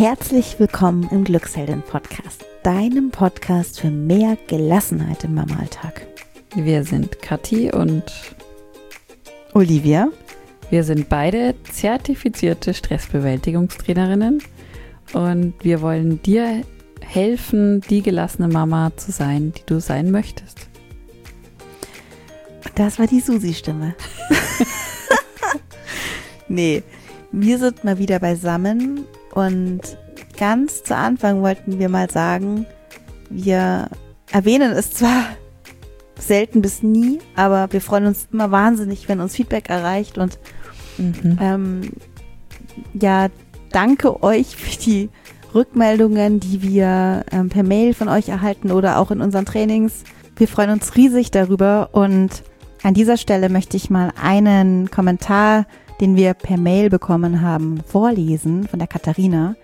Herzlich willkommen im Glücksheldin-Podcast, deinem Podcast für mehr Gelassenheit im Mama-Alltag. Wir sind Kathi und Olivia. Wir sind beide zertifizierte Stressbewältigungstrainerinnen und wir wollen dir helfen, die gelassene Mama zu sein, die du sein möchtest. Das war die Susi-Stimme. Nee, wir sind mal wieder beisammen und ganz zu Anfang wollten wir mal sagen, wir erwähnen es zwar selten bis nie, aber wir freuen uns immer wahnsinnig, wenn uns Feedback erreicht und danke euch für die Rückmeldungen, die wir per Mail von euch erhalten oder auch in unseren Trainings. Wir freuen uns riesig darüber und an dieser Stelle möchte ich mal einen Kommentar, den wir per Mail bekommen haben, vorlesen von der Katharina.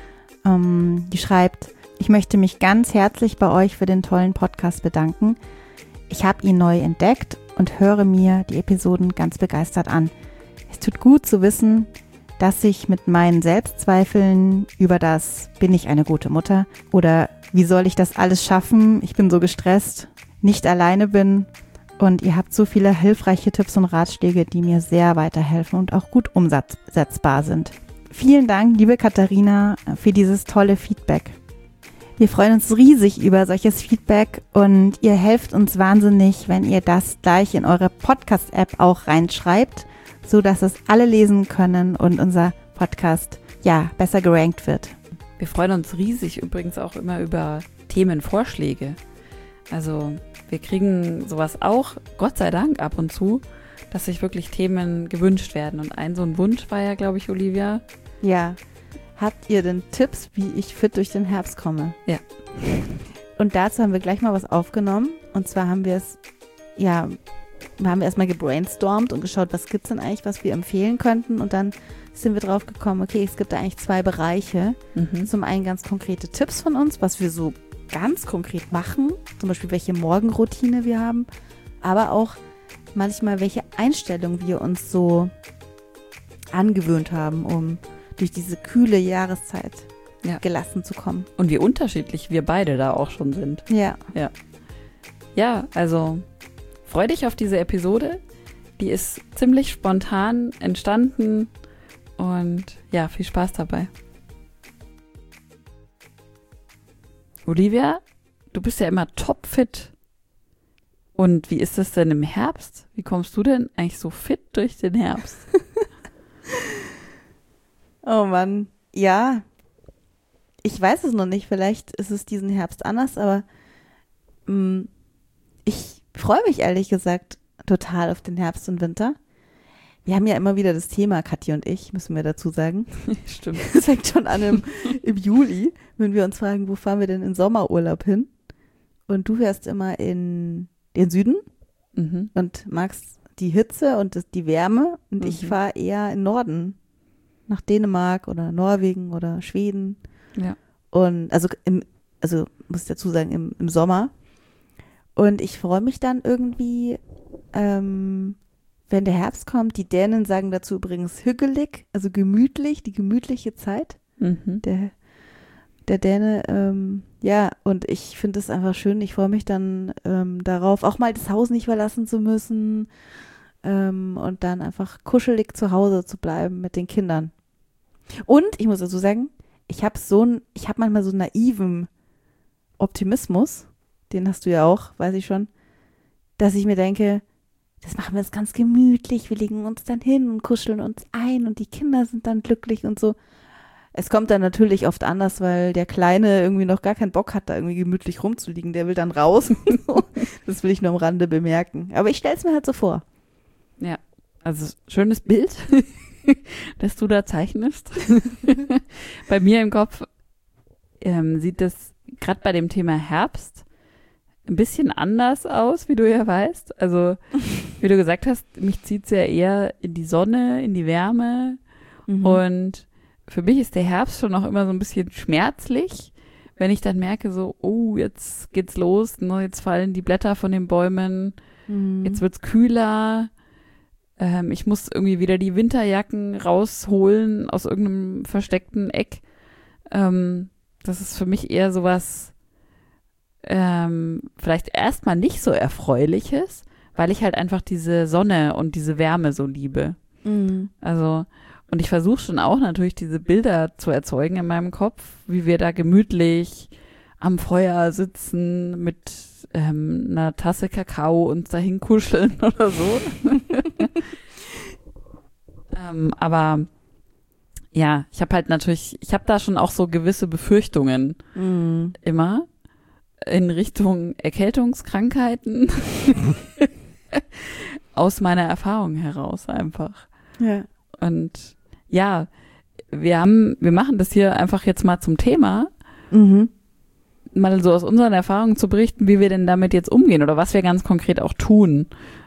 Die schreibt: Ich möchte mich ganz herzlich bei euch für den tollen Podcast bedanken. Ich habe ihn neu entdeckt und höre mir die Episoden ganz begeistert an. Es tut gut zu wissen, dass ich mit meinen Selbstzweifeln über das „Bin ich eine gute Mutter?" oder „Wie soll ich das alles schaffen? Ich bin so gestresst" nicht alleine bin. Und ihr habt so viele hilfreiche Tipps und Ratschläge, die mir sehr weiterhelfen und auch gut umsetzbar sind. Vielen Dank, liebe Katharina, für dieses tolle Feedback. Wir freuen uns riesig über solches Feedback und ihr helft uns wahnsinnig, wenn ihr das gleich in eure Podcast-App auch reinschreibt, so dass es alle lesen können und unser Podcast besser gerankt wird. Wir freuen uns riesig übrigens auch immer über Themenvorschläge. Also wir kriegen sowas auch, Gott sei Dank, ab und zu, dass sich wirklich Themen gewünscht werden. Und so ein Wunsch war ja, glaube ich, Olivia. Ja. Habt ihr denn Tipps, wie ich fit durch den Herbst komme? Ja. Und dazu haben wir gleich mal was aufgenommen. Und zwar haben wir erstmal gebrainstormt und geschaut, was gibt's denn eigentlich, was wir empfehlen könnten. Und dann sind wir drauf gekommen, okay, es gibt da eigentlich zwei Bereiche. Zum einen ganz konkrete Tipps von uns, was wir so ganz konkret machen, zum Beispiel welche Morgenroutine wir haben, aber auch manchmal welche Einstellung wir uns so angewöhnt haben, um durch diese kühle Jahreszeit gelassen zu kommen. Und wie unterschiedlich wir beide da auch schon sind. Ja. Ja, also freu dich auf diese Episode. Die ist ziemlich spontan entstanden und ja, viel Spaß dabei. Olivia, du bist ja immer topfit. Und wie ist das denn im Herbst? Wie kommst du denn eigentlich so fit durch den Herbst? Oh Mann, ja, ich weiß es noch nicht, vielleicht ist es diesen Herbst anders, aber ich freue mich ehrlich gesagt total auf den Herbst und Winter. Wir haben ja immer wieder das Thema, Kathi und ich, müssen wir dazu sagen. Stimmt. Es fängt schon an im Juli, wenn wir uns fragen, wo fahren wir denn in Sommerurlaub hin? Und du fährst immer in den Süden und magst die Hitze und die Wärme und ich fahre eher in Norden, nach Dänemark oder Norwegen oder Schweden. Ja. Und also muss ich dazu sagen, im Sommer. Und ich freue mich dann irgendwie, wenn der Herbst kommt. Die Dänen sagen dazu übrigens hügelig, also gemütlich, die gemütliche Zeit. Der Däne, und ich finde es einfach schön. Ich freue mich dann darauf, auch mal das Haus nicht verlassen zu müssen und dann einfach kuschelig zu Hause zu bleiben mit den Kindern. Und ich muss dazu sagen, ich habe manchmal so einen naiven Optimismus, den hast du ja auch, weiß ich schon, dass ich mir denke, das machen wir jetzt ganz gemütlich, wir legen uns dann hin und kuscheln uns ein und die Kinder sind dann glücklich und so. Es kommt dann natürlich oft anders, weil der Kleine irgendwie noch gar keinen Bock hat, da irgendwie gemütlich rumzuliegen. Der will dann raus. Das will ich nur am Rande bemerken. Aber ich stelle es mir halt so vor. Ja, also schönes Bild, das du da zeichnest. Bei mir im Kopf sieht das gerade bei dem Thema Herbst ein bisschen anders aus, wie du ja weißt. Also, wie du gesagt hast, mich zieht es ja eher in die Sonne, in die Wärme. Und für mich ist der Herbst schon auch immer so ein bisschen schmerzlich, wenn ich dann merke so, oh, jetzt geht's los, ne, jetzt fallen die Blätter von den Bäumen, jetzt wird's kühler. Ich muss irgendwie wieder die Winterjacken rausholen aus irgendeinem versteckten Eck. Das ist für mich eher sowas, vielleicht erstmal nicht so Erfreuliches, weil ich halt einfach diese Sonne und diese Wärme so liebe. Mhm. Also, und ich versuche schon auch natürlich diese Bilder zu erzeugen in meinem Kopf, wie wir da gemütlich am Feuer sitzen mit einer Tasse Kakao uns dahin kuscheln oder so. Aber ja, ich habe da schon auch so gewisse Befürchtungen immer in Richtung Erkältungskrankheiten aus meiner Erfahrung heraus einfach. Ja. Und ja, wir machen das hier einfach jetzt mal zum Thema, mal so aus unseren Erfahrungen zu berichten, wie wir denn damit jetzt umgehen oder was wir ganz konkret auch tun,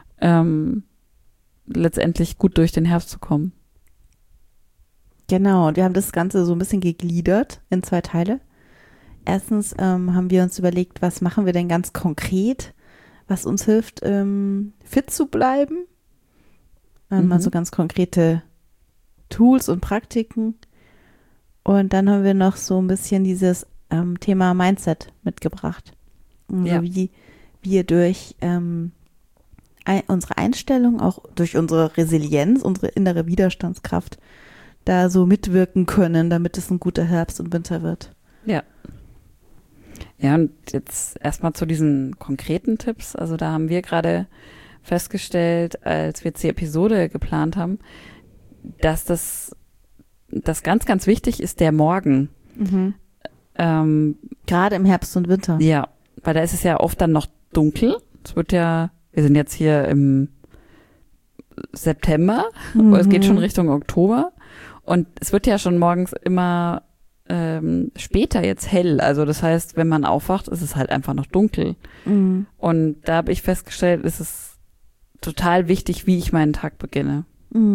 letztendlich gut durch den Herbst zu kommen. Genau, und wir haben das Ganze so ein bisschen gegliedert in 2 Teile. Erstens haben wir uns überlegt, was machen wir denn ganz konkret, was uns hilft, fit zu bleiben. Also ganz konkrete Tools und Praktiken. Und dann haben wir noch so ein bisschen dieses Thema Mindset mitgebracht. Also wie wir durch unsere Einstellung, auch durch unsere Resilienz, unsere innere Widerstandskraft da so mitwirken können, damit es ein guter Herbst und Winter wird. Ja. Ja, und jetzt erstmal zu diesen konkreten Tipps. Also da haben wir gerade festgestellt, als wir jetzt die Episode geplant haben, dass das ganz, ganz wichtig ist, der Morgen. Gerade im Herbst und Winter. Ja, weil da ist es ja oft dann noch dunkel. Wir sind jetzt hier im September, aber es geht schon Richtung Oktober. Und es wird ja schon morgens immer später jetzt hell. Also das heißt, wenn man aufwacht, ist es halt einfach noch dunkel. Und da habe ich festgestellt, ist es total wichtig, wie ich meinen Tag beginne.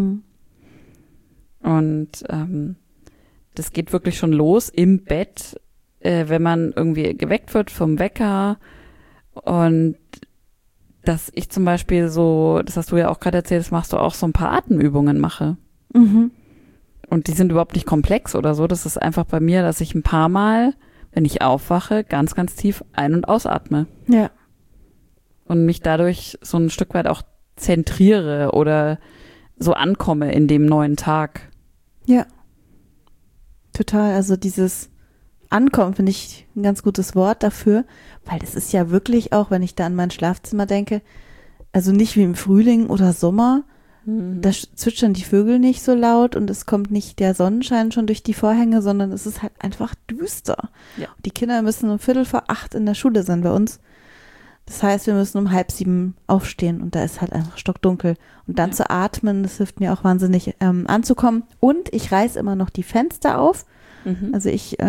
Und das geht wirklich schon los im Bett, wenn man irgendwie geweckt wird vom Wecker. Und dass ich zum Beispiel so, das hast du ja auch gerade erzählt, das machst du auch, so ein paar Atemübungen mache. Und die sind überhaupt nicht komplex oder so. Das ist einfach bei mir, dass ich ein paar Mal, wenn ich aufwache, ganz, ganz tief ein- und ausatme. Ja. Und mich dadurch so ein Stück weit auch zentriere oder so ankomme in dem neuen Tag. Ja. Total. Also dieses Ankommen finde ich ein ganz gutes Wort dafür, weil das ist ja wirklich auch, wenn ich da an mein Schlafzimmer denke, also nicht wie im Frühling oder Sommer, da zwitschern die Vögel nicht so laut und es kommt nicht der Sonnenschein schon durch die Vorhänge, sondern es ist halt einfach düster. Ja. Die Kinder müssen um 7:45 in der Schule sein bei uns. Das heißt, wir müssen um 6:30 aufstehen und da ist halt einfach stockdunkel. Und dann zu atmen, das hilft mir auch wahnsinnig anzukommen. Und ich reiße immer noch die Fenster auf. Also ich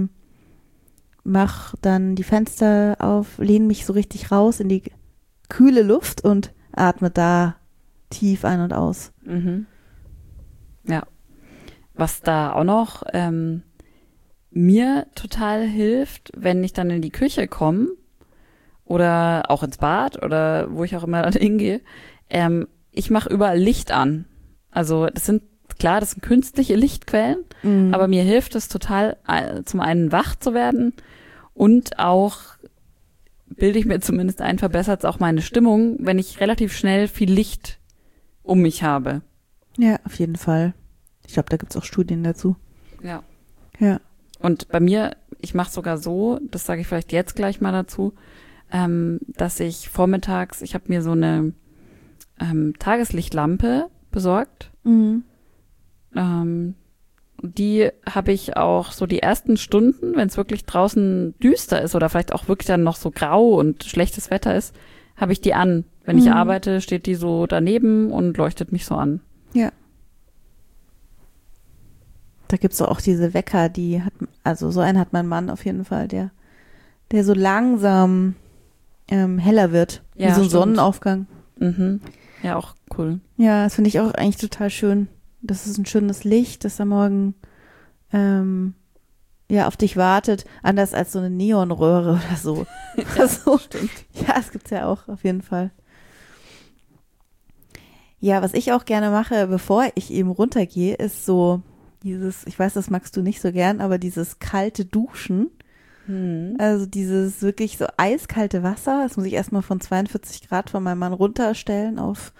mache dann die Fenster auf, lehne mich so richtig raus in die kühle Luft und atme da tief ein und aus. Ja. Was da auch noch mir total hilft, wenn ich dann in die Küche komme oder auch ins Bad oder wo ich auch immer dann hingehe, ich mache überall Licht an. Also das sind künstliche Lichtquellen, aber mir hilft es total, zum einen wach zu werden und auch, bilde ich mir zumindest ein, verbessert es auch meine Stimmung, wenn ich relativ schnell viel Licht um mich habe. Ja, auf jeden Fall. Ich glaube, da gibt es auch Studien dazu. Ja. Ja. Und bei mir, ich mache sogar so, das sage ich vielleicht jetzt gleich mal dazu, dass ich vormittags, ich habe mir so eine Tageslichtlampe besorgt. Die habe ich auch so die ersten Stunden, wenn es wirklich draußen düster ist oder vielleicht auch wirklich dann noch so grau und schlechtes Wetter ist, habe ich die an. Wenn ich arbeite, steht die so daneben und leuchtet mich so an. Ja. Da gibt es auch diese Wecker, so einen hat mein Mann auf jeden Fall, der so langsam heller wird. Ja, wie so ein stimmt. Sonnenaufgang. Ja, auch cool. Ja, das finde ich auch eigentlich total schön. Das ist ein schönes Licht, das am Morgen auf dich wartet. Anders als so eine Neonröhre oder so. Ja, so. stimmt. Ja, das gibt's ja auch auf jeden Fall. Ja, was ich auch gerne mache, bevor ich eben runtergehe, ist so ich weiß, das magst du nicht so gern, aber dieses kalte Duschen, also dieses wirklich so eiskalte Wasser, das muss ich erstmal von 42 Grad von meinem Mann runterstellen auf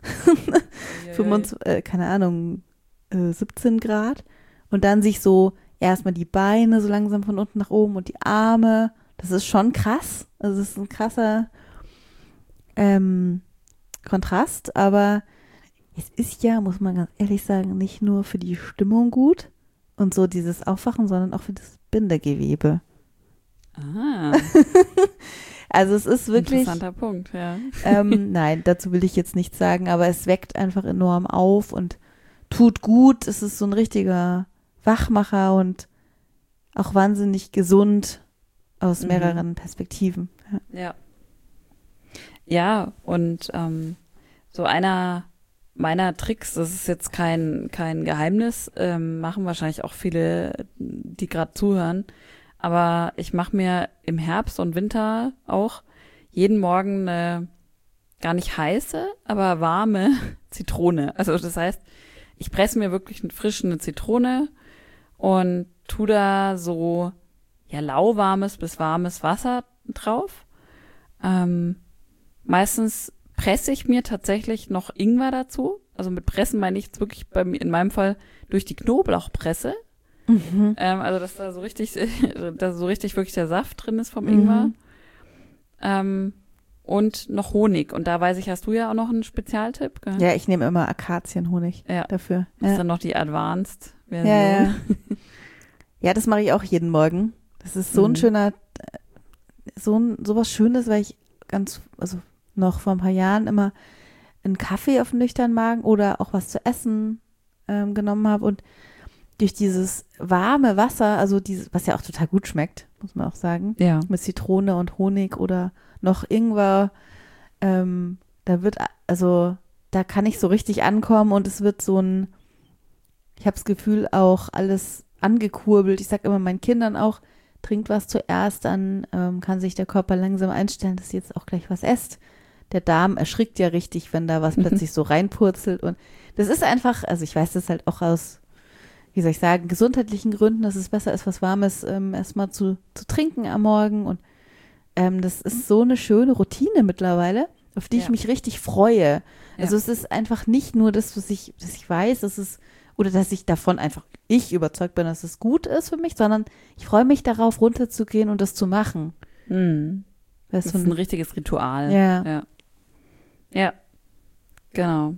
25, keine Ahnung, 17 Grad und dann sich so erstmal die Beine so langsam von unten nach oben und die Arme, das ist schon krass, also das ist ein krasser Kontrast, aber es ist ja, muss man ganz ehrlich sagen, nicht nur für die Stimmung gut und so dieses Aufwachen, sondern auch für das Bindegewebe. Ah. Also es ist wirklich. Interessanter Punkt, ja. Nein, dazu will ich jetzt nichts sagen, aber es weckt einfach enorm auf und tut gut. Es ist so ein richtiger Wachmacher und auch wahnsinnig gesund aus mehreren Perspektiven. Ja. Ja, und so einer meiner Tricks, das ist jetzt kein Geheimnis, machen wahrscheinlich auch viele, die gerade zuhören, aber ich mache mir im Herbst und Winter auch jeden Morgen eine gar nicht heiße, aber warme Zitrone. Also das heißt, ich presse mir wirklich eine Zitrone und tu da so ja lauwarmes bis warmes Wasser drauf. Meistens presse ich mir tatsächlich noch Ingwer dazu. Also mit Pressen meine ich jetzt wirklich in meinem Fall durch die Knoblauchpresse. Also dass da so richtig wirklich der Saft drin ist vom Ingwer. Und noch Honig. Und da weiß ich, hast du ja auch noch einen Spezialtipp, gell? Ja, ich nehme immer Akazienhonig dafür. Das ist dann noch die Advanced-Version. Ja. Ja, das mache ich auch jeden Morgen. Das ist so ein schöner, sowas Schönes, weil ich noch vor ein paar Jahren immer einen Kaffee auf nüchternen Magen oder auch was zu essen genommen habe und durch dieses warme Wasser, also dieses, was ja auch total gut schmeckt, muss man auch sagen, mit Zitrone und Honig oder noch Ingwer, da kann ich so richtig ankommen und es wird ich habe das Gefühl auch alles angekurbelt. Ich sage immer meinen Kindern auch, trinkt was zuerst, dann kann sich der Körper langsam einstellen, dass ihr jetzt auch gleich was esst. Der Darm erschrickt ja richtig, wenn da was plötzlich so reinpurzelt und das ist einfach, also ich weiß das halt auch aus, wie soll ich sagen, gesundheitlichen Gründen, dass es besser ist, was Warmes erstmal zu trinken am Morgen und das ist so eine schöne Routine mittlerweile, auf die ich mich richtig freue. Also es ist einfach nicht nur das, dass ich weiß, oder dass ich davon einfach überzeugt bin, dass es gut ist für mich, sondern ich freue mich darauf, runterzugehen und das zu machen. Das ist ein richtiges Ritual. Ja, genau.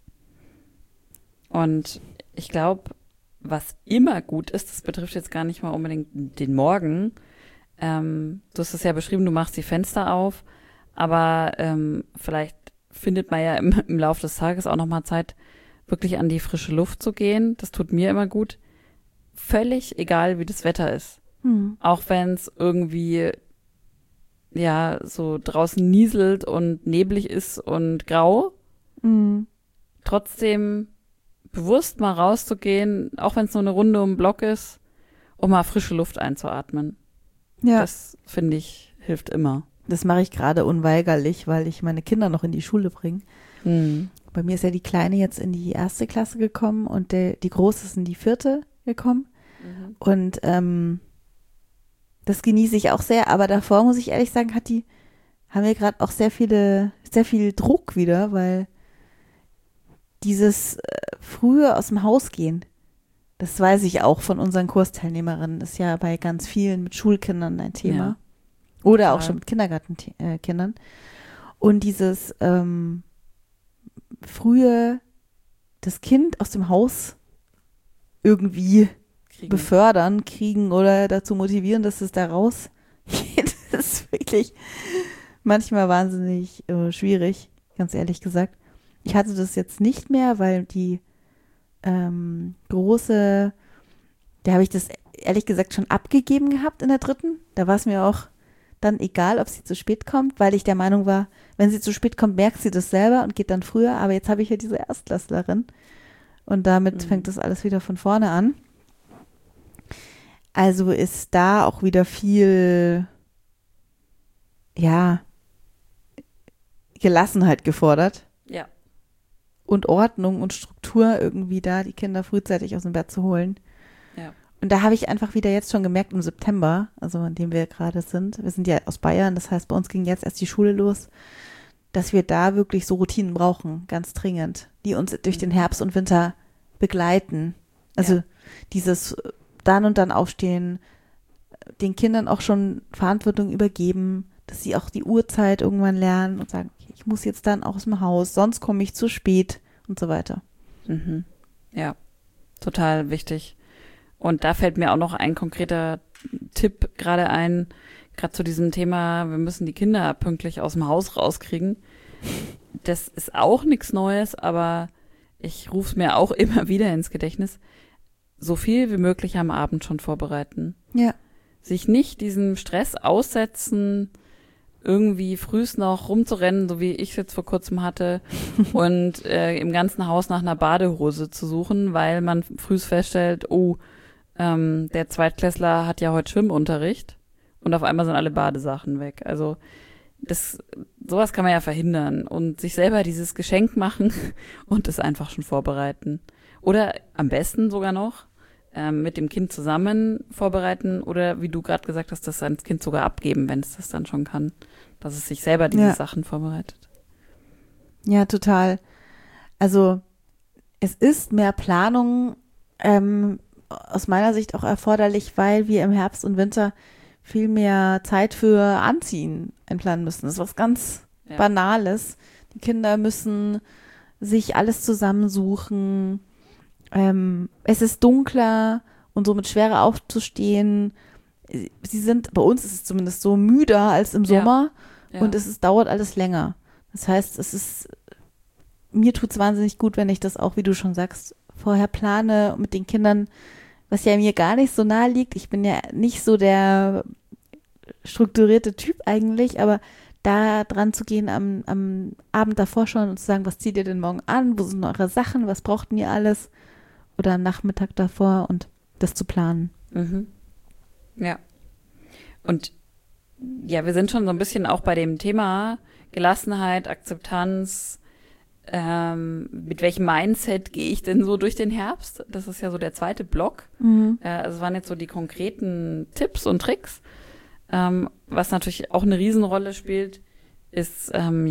Und ich glaube, was immer gut ist, das betrifft jetzt gar nicht mal unbedingt den Morgen. Du hast es ja beschrieben, du machst die Fenster auf, aber vielleicht findet man ja im Laufe des Tages auch nochmal Zeit, wirklich an die frische Luft zu gehen. Das tut mir immer gut. Völlig egal, wie das Wetter ist. Auch wenn es irgendwie ja so draußen nieselt und neblig ist und grau. Trotzdem bewusst mal rauszugehen, auch wenn es nur eine Runde um den Block ist, um mal frische Luft einzuatmen. Ja. Das, finde ich, hilft immer. Das mache ich gerade unweigerlich, weil ich meine Kinder noch in die Schule bringe. Bei mir ist ja die Kleine jetzt in die 1. Klasse gekommen und die Große ist in die 4. gekommen. Und das genieße ich auch sehr, aber davor, muss ich ehrlich sagen, haben wir gerade auch sehr viel Druck wieder, weil dieses frühe aus dem Haus gehen, das weiß ich auch von unseren Kursteilnehmerinnen, ist ja bei ganz vielen mit Schulkindern ein Thema. Ja. Oder auch schon mit Kindergartenkindern. Und dieses frühe das Kind aus dem Haus irgendwie kriegen oder dazu motivieren, dass es da rausgeht, das ist wirklich manchmal wahnsinnig schwierig, ganz ehrlich gesagt. Ich hatte das jetzt nicht mehr, weil die Große, da habe ich das ehrlich gesagt schon abgegeben gehabt in der 3. Da war es mir auch dann egal, ob sie zu spät kommt, weil ich der Meinung war, wenn sie zu spät kommt, merkt sie das selber und geht dann früher. Aber jetzt habe ich ja diese Erstklässlerin und damit fängt das alles wieder von vorne an. Also ist da auch wieder viel, Gelassenheit gefordert. Ja. Und Ordnung und Struktur. Struktur irgendwie da, die Kinder frühzeitig aus dem Bett zu holen. Ja. Und da habe ich einfach wieder jetzt schon gemerkt, im September, also in dem wir gerade sind, wir sind ja aus Bayern, das heißt, bei uns ging jetzt erst die Schule los, dass wir da wirklich so Routinen brauchen, ganz dringend, die uns durch den Herbst und Winter begleiten. Also dieses dann und dann aufstehen, den Kindern auch schon Verantwortung übergeben, dass sie auch die Uhrzeit irgendwann lernen und sagen, okay, ich muss jetzt dann auch aus dem Haus, sonst komme ich zu spät und so weiter. Mhm. Ja, total wichtig. Und da fällt mir auch noch ein konkreter Tipp gerade ein, gerade zu diesem Thema, wir müssen die Kinder pünktlich aus dem Haus rauskriegen. Das ist auch nichts Neues, aber ich rufe es mir auch immer wieder ins Gedächtnis. So viel wie möglich am Abend schon vorbereiten. Ja. Sich nicht diesem Stress aussetzen, irgendwie frühst noch rumzurennen, so wie ich es jetzt vor kurzem hatte, und im ganzen Haus nach einer Badehose zu suchen, weil man frühst feststellt, der Zweitklässler hat ja heute Schwimmunterricht und auf einmal sind alle Badesachen weg. Also sowas kann man ja verhindern und sich selber dieses Geschenk machen und es einfach schon vorbereiten. Oder am besten sogar noch mit dem Kind zusammen vorbereiten oder wie du gerade gesagt hast, das ans Kind sogar abgeben, wenn es das dann schon kann, dass es sich selber diese Sachen vorbereitet. Ja, total. Also es ist mehr Planung aus meiner Sicht auch erforderlich, weil wir im Herbst und Winter viel mehr Zeit für Anziehen einplanen müssen. Das ist was ganz Banales. Die Kinder müssen sich alles zusammensuchen. Es ist dunkler und somit schwerer aufzustehen. Bei uns ist es zumindest so müder als im Sommer und dauert alles länger. Das heißt, mir tut es wahnsinnig gut, wenn ich das auch, wie du schon sagst, vorher plane mit den Kindern, was ja mir gar nicht so nahe liegt. Ich bin ja nicht so der strukturierte Typ eigentlich, aber da dran zu gehen am Abend davor schon und zu sagen, was zieht ihr denn morgen an? Wo sind eure Sachen? Was braucht ihr alles? Oder am Nachmittag davor und das zu planen. Mhm. Ja. Und ja, wir sind schon so ein bisschen auch bei dem Thema Gelassenheit, Akzeptanz. Mit welchem Mindset gehe ich denn so durch den Herbst? Das ist ja so der zweite Block. Mhm. Also es waren jetzt so die konkreten Tipps und Tricks. Was natürlich auch eine Riesenrolle spielt, ist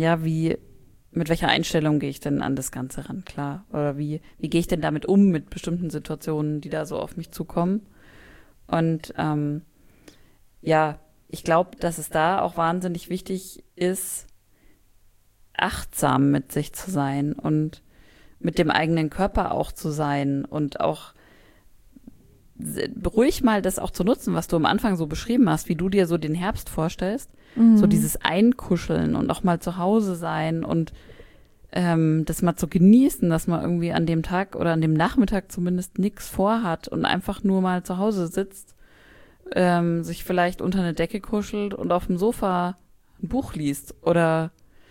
mit welcher Einstellung gehe ich denn an das Ganze ran, klar? Oder wie gehe ich denn damit um mit bestimmten Situationen, die da so auf mich zukommen? Und ich glaube, dass es da auch wahnsinnig wichtig ist, achtsam mit sich zu sein und mit dem eigenen Körper auch zu sein und auch ruhig mal das auch zu nutzen, was du am Anfang so beschrieben hast, wie du dir so den Herbst vorstellst. So dieses Einkuscheln und auch mal zu Hause sein und das mal zu genießen, dass man irgendwie an dem Tag oder an dem Nachmittag zumindest nichts vorhat und einfach nur mal zu Hause sitzt, sich vielleicht unter eine Decke kuschelt und auf dem Sofa ein Buch liest oder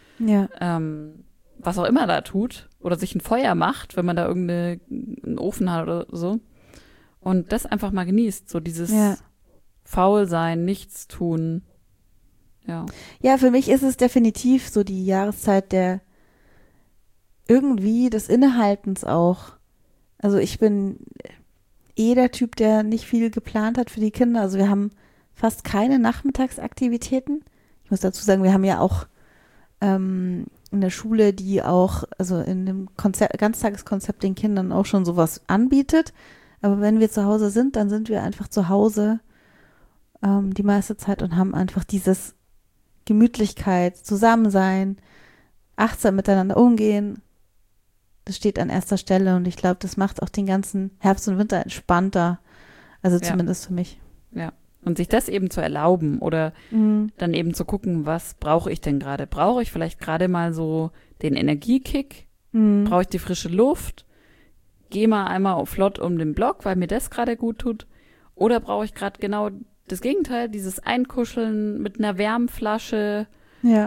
was auch immer da tut oder sich ein Feuer macht, wenn man da irgendeinen Ofen hat oder so und das einfach mal genießt, so dieses Faulsein, nichts tun. Ja, für mich ist es definitiv so die Jahreszeit der irgendwie des Innehaltens auch. Also ich bin der Typ, der nicht viel geplant hat für die Kinder. Also wir haben fast keine Nachmittagsaktivitäten. Ich muss dazu sagen, wir haben ja auch in der Schule, die auch, also in dem Ganztageskonzept den Kindern auch schon sowas anbietet. Aber wenn wir zu Hause sind, dann sind wir einfach zu Hause die meiste Zeit und haben einfach dieses Gemütlichkeit, Zusammensein, achtsam miteinander umgehen. Das steht an erster Stelle und ich glaube, das macht auch den ganzen Herbst und Winter entspannter. Also zumindest für mich. Ja. Und sich das eben zu erlauben oder dann eben zu gucken, was brauche ich denn gerade? Brauche ich vielleicht gerade mal so den Energiekick? Brauche ich die frische Luft? Gehe mal einmal flott um den Block, weil mir das gerade gut tut? Oder brauche ich gerade genau das Gegenteil, dieses Einkuscheln mit einer Wärmflasche? Ja.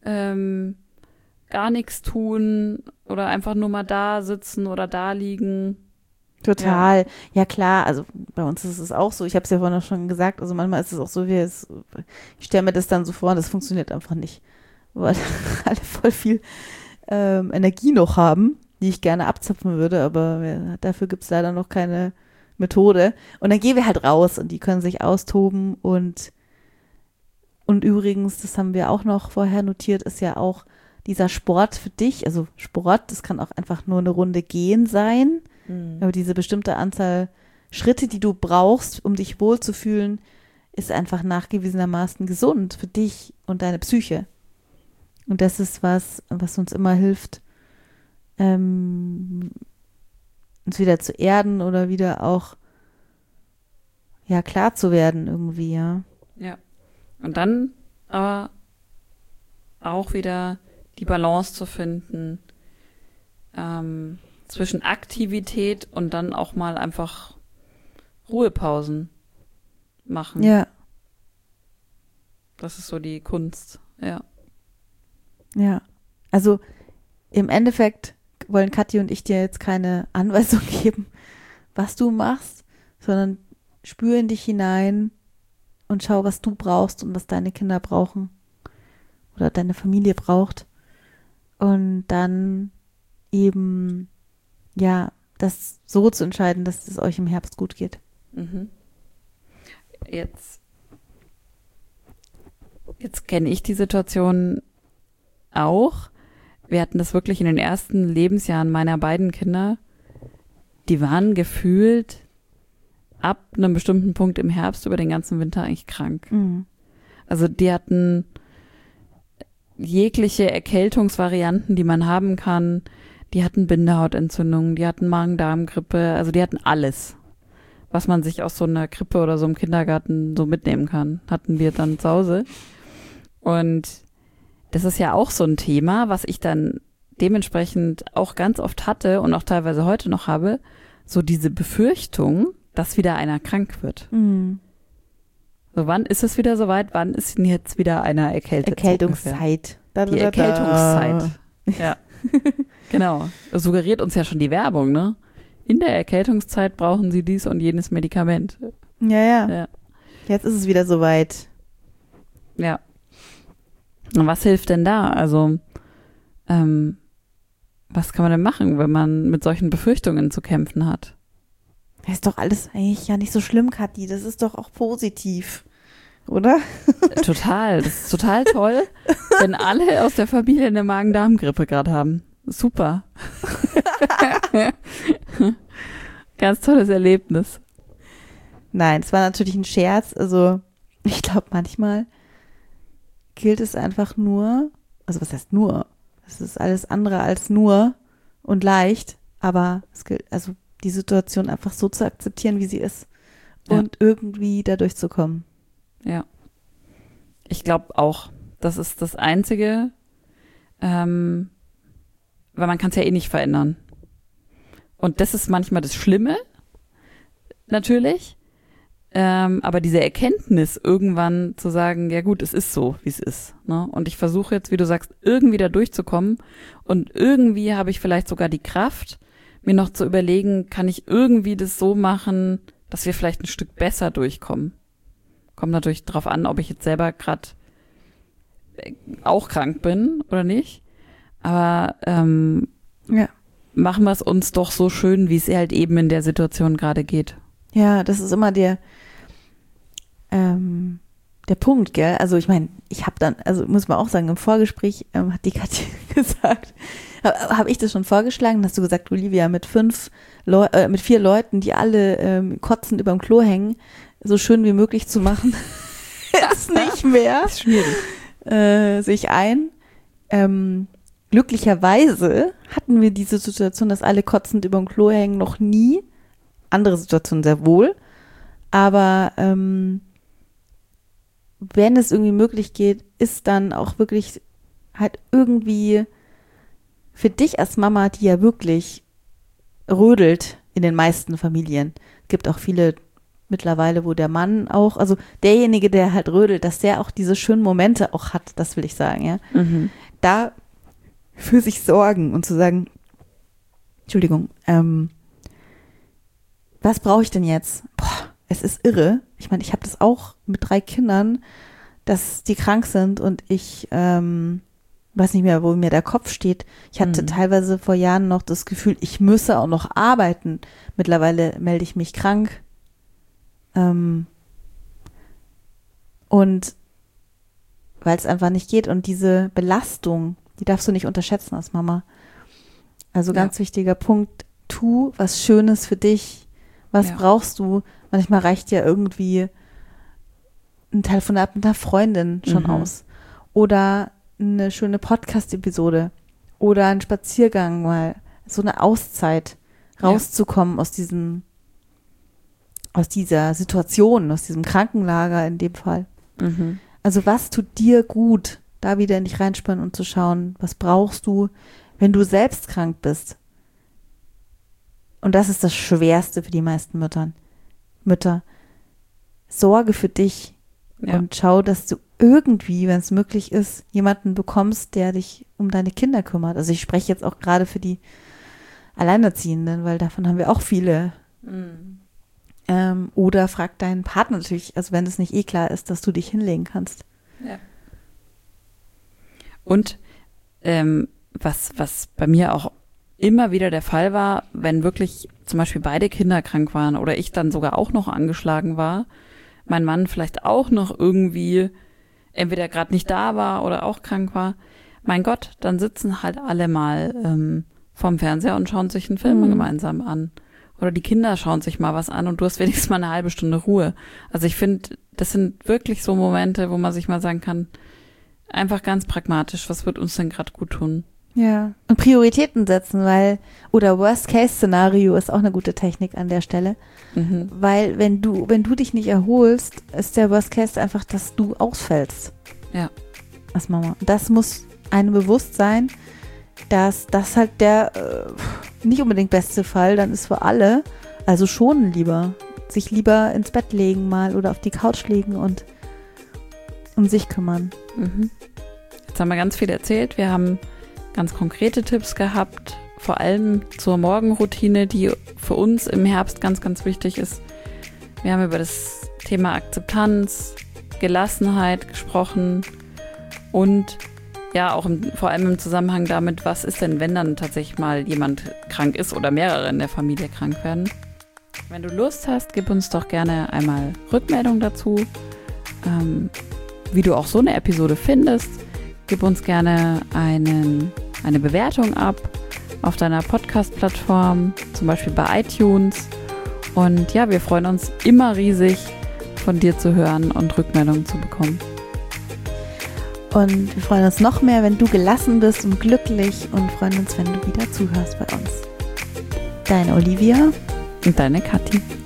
Gar nichts tun oder einfach nur mal da sitzen oder da liegen. Total. Ja klar, also bei uns ist es auch so. Ich habe es ja vorhin auch schon gesagt, also manchmal ist es auch so, ich stelle mir das dann so vor und das funktioniert einfach nicht, weil alle voll viel Energie noch haben, die ich gerne abzapfen würde, aber dafür gibt es leider noch keine Methode. Und dann gehen wir halt raus und die können sich austoben und übrigens, das haben wir auch noch vorher notiert, ist ja auch dieser Sport für dich, also Sport, das kann auch einfach nur eine Runde gehen sein, aber diese bestimmte Anzahl Schritte, die du brauchst, um dich wohlzufühlen, ist einfach nachgewiesenermaßen gesund für dich und deine Psyche. Und das ist was uns immer hilft, uns wieder zu erden oder wieder auch ja klar zu werden irgendwie, ja. Ja. Und dann aber auch wieder die Balance zu finden zwischen Aktivität und dann auch mal einfach Ruhepausen machen. Ja. Das ist so die Kunst, ja. Ja. Also im Endeffekt wollen Kathi und ich dir jetzt keine Anweisung geben, was du machst, sondern spür in dich hinein und schau, was du brauchst und was deine Kinder brauchen oder deine Familie braucht. Und dann eben, ja, das so zu entscheiden, dass es euch im Herbst gut geht. Mhm. Jetzt kenne ich die Situation auch. Wir hatten das wirklich in den ersten Lebensjahren meiner beiden Kinder. Die waren gefühlt ab einem bestimmten Punkt im Herbst über den ganzen Winter eigentlich krank. Mhm. Also die hatten jegliche Erkältungsvarianten, die man haben kann. Die hatten Bindehautentzündungen, die hatten Magen-Darm-Grippe, also die hatten alles, was man sich aus so einer Krippe oder so im Kindergarten so mitnehmen kann, hatten wir dann zu Hause. Und das ist ja auch so ein Thema, was ich dann dementsprechend auch ganz oft hatte und auch teilweise heute noch habe, so diese Befürchtung, dass wieder einer krank wird. Mhm. So, wann ist es wieder soweit? Wann ist denn jetzt wieder einer erkältet? Erkältungszeit. Die Erkältungszeit. Ja, genau. Das suggeriert uns ja schon die Werbung, ne? In der Erkältungszeit brauchen sie dies und jenes Medikament. Ja. Jetzt ist es wieder soweit. Ja. Und was hilft denn da? Also, was kann man denn machen, wenn man mit solchen Befürchtungen zu kämpfen hat? Das ist doch alles eigentlich ja nicht so schlimm, Kathi. Das ist doch auch positiv, oder? Total. Das ist total toll, wenn alle aus der Familie eine Magen-Darm-Grippe gerade haben. Super. Ganz tolles Erlebnis. Nein, es war natürlich ein Scherz. Also ich glaube, manchmal gilt es einfach nur, also was heißt nur? Es ist alles andere als nur und leicht, aber es gilt, also die Situation einfach so zu akzeptieren, wie sie ist und irgendwie da durchzukommen. Ja. Ich glaube auch, das ist das Einzige, weil man kann es ja eh nicht verändern. Und das ist manchmal das Schlimme, natürlich. Aber diese Erkenntnis, irgendwann zu sagen, ja gut, es ist so, wie es ist. Ne? Und ich versuche jetzt, wie du sagst, irgendwie da durchzukommen. Und irgendwie habe ich vielleicht sogar die Kraft, mir noch zu überlegen, kann ich irgendwie das so machen, dass wir vielleicht ein Stück besser durchkommen. Kommt natürlich drauf an, ob ich jetzt selber gerade auch krank bin oder nicht. Aber machen wir es uns doch so schön, wie es halt eben in der Situation gerade geht. Ja, das ist immer der Punkt, gell? Also ich meine, ich habe dann, also muss man auch sagen, im Vorgespräch hat die Katja gesagt, habe ich das schon vorgeschlagen, hast du gesagt, Olivia, mit 4 Leuten, die alle kotzend überm Klo hängen, so schön wie möglich zu machen, ist nicht mehr. Das ist schwierig. Sich ein. Glücklicherweise hatten wir diese Situation, dass alle kotzend überm Klo hängen, noch nie. Andere Situationen sehr wohl. Aber wenn es irgendwie möglich geht, ist dann auch wirklich halt irgendwie für dich als Mama, die ja wirklich rödelt in den meisten Familien. Es gibt auch viele mittlerweile, wo der Mann auch, also derjenige, der halt rödelt, dass der auch diese schönen Momente auch hat, das will ich sagen, ja. Mhm. Da für sich sorgen und zu sagen, Entschuldigung, was brauche ich denn jetzt? Boah, es ist irre. Ich meine, ich habe das auch mit 3 Kindern, dass die krank sind und ich weiß nicht mehr, wo mir der Kopf steht. Ich hatte teilweise vor Jahren noch das Gefühl, ich müsse auch noch arbeiten. Mittlerweile melde ich mich krank. Und weil es einfach nicht geht. Und diese Belastung, die darfst du nicht unterschätzen als Mama. Also ganz wichtiger Punkt, tu was Schönes für dich. Was brauchst du? Manchmal reicht ja irgendwie ein Telefonat mit einer Freundin schon aus. Oder eine schöne Podcast-Episode. Oder ein Spaziergang mal. So eine Auszeit. Rauszukommen aus dieser Situation, aus diesem Krankenlager in dem Fall. Also was tut dir gut, da wieder in dich reinspannen und zu schauen, was brauchst du, wenn du selbst krank bist. Und das ist das Schwerste für die meisten Mütter. Sorge für dich und schau, dass du irgendwie, wenn es möglich ist, jemanden bekommst, der dich um deine Kinder kümmert. Also ich spreche jetzt auch gerade für die Alleinerziehenden, weil davon haben wir auch viele. Oder frag deinen Partner natürlich, also wenn es nicht klar ist, dass du dich hinlegen kannst. Ja. Und was bei mir auch immer wieder der Fall war, wenn wirklich zum Beispiel beide Kinder krank waren oder ich dann sogar auch noch angeschlagen war, mein Mann vielleicht auch noch irgendwie entweder gerade nicht da war oder auch krank war, mein Gott, dann sitzen halt alle mal vorm Fernseher und schauen sich einen Film gemeinsam an. Oder die Kinder schauen sich mal was an und du hast wenigstens mal eine halbe Stunde Ruhe. Also ich finde, das sind wirklich so Momente, wo man sich mal sagen kann, einfach ganz pragmatisch, was wird uns denn gerade gut tun? Ja, und Prioritäten setzen, oder Worst-Case-Szenario ist auch eine gute Technik an der Stelle, weil wenn du dich nicht erholst, ist der Worst-Case einfach, dass du ausfällst. Ja. Als Mama. Das muss einem bewusst sein, dass das halt der nicht unbedingt beste Fall dann ist für alle, also schon sich lieber ins Bett legen mal oder auf die Couch legen und um sich kümmern. Jetzt haben wir ganz viel erzählt, wir haben ganz konkrete Tipps gehabt, vor allem zur Morgenroutine, die für uns im Herbst ganz, ganz wichtig ist. Wir haben über das Thema Akzeptanz, Gelassenheit gesprochen und ja, auch vor allem im Zusammenhang damit, was ist denn, wenn dann tatsächlich mal jemand krank ist oder mehrere in der Familie krank werden. Wenn du Lust hast, gib uns doch gerne einmal Rückmeldung dazu, wie du auch so eine Episode findest. Gib uns gerne eine Bewertung ab auf deiner Podcast-Plattform, zum Beispiel bei iTunes. Und ja, wir freuen uns immer riesig, von dir zu hören und Rückmeldungen zu bekommen. Und wir freuen uns noch mehr, wenn du gelassen bist und glücklich und freuen uns, wenn du wieder zuhörst bei uns. Deine Olivia und deine Kathi.